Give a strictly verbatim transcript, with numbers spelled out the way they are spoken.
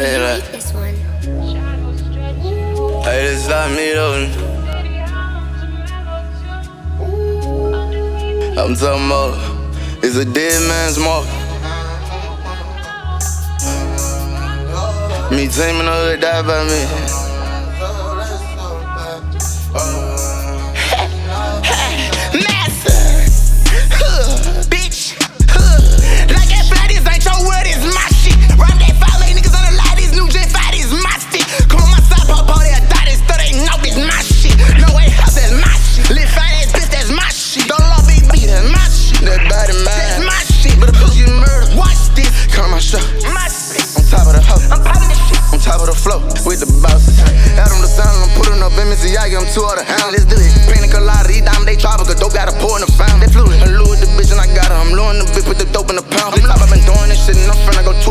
Hey, like, hey, this is not me though. I'm talking about, it's a dead man's mark. Me teaming up to die by me. Massa, huh, bitch, huh. Like that fly, this ain't your word, it's my shit. Rob that five lay niggas on the lie, these new Gen five, this my stick. Come on my side, pop all that die, this stuff, they know it's my shit. No way, house, that's my shit. Lit fine ass bitch, that's my shit. Don't love big B, that's my shit. That body mine, That's my shit. but a bitch get murdered. Watch this, Come on my show, my shit. on top of the hoe, I'm popping this shit. on top of the flow, with the bosses. Adam the sound, I'm putting up M C I, I'm two out of hound. Let's do it. Panic a lot of these diamonds, they tropical, dope got a pour in the fountain.